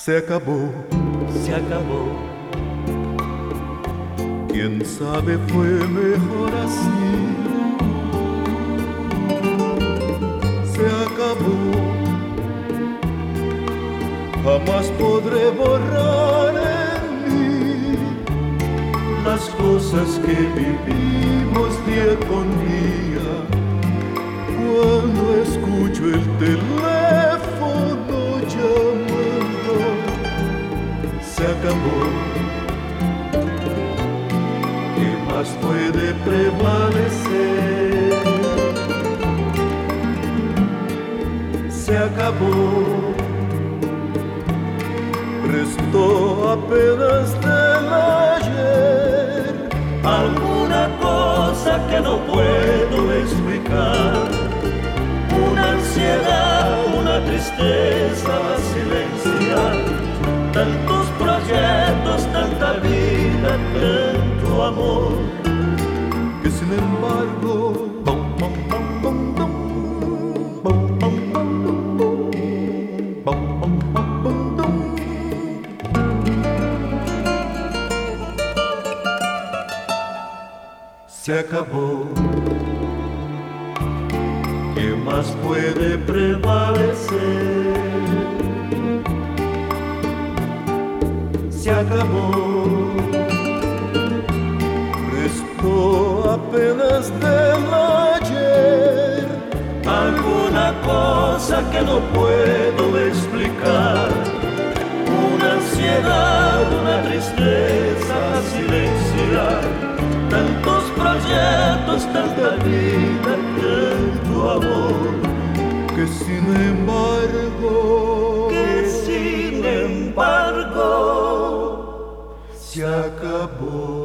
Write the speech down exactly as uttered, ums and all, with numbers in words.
Se acabó, se acabó. Quién sabe, fue mejor así. Se acabó. Jamás podré borrar en mí las cosas que vivimos día con día. Cuando escucho el teléfono llamando, se acabó. ¿Qué más puede prevalecer? Se acabó. Restó apenas del ayer alguna cosa que no puedo explicar, una ansiedad, una tristeza a silenciar, tantos proyectos, tanta vida, tanto amor, que sin embargo se acabó. ¿Qué más puede prevalecer? Se acabó. Restó apenas del ayer alguna cosa que no puedo explicar, una ansiedad, una tristeza a silenciar, tantos proyectos, tanta vida, tanto amor, que sin embargo, que sin embargo se acabó.